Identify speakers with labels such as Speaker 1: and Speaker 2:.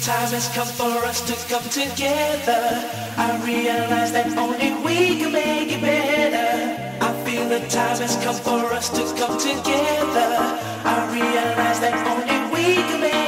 Speaker 1: time has come for us to come together. I realize that only we can make it better. I feel the time has come for us to come together. I realize that only we can make it better.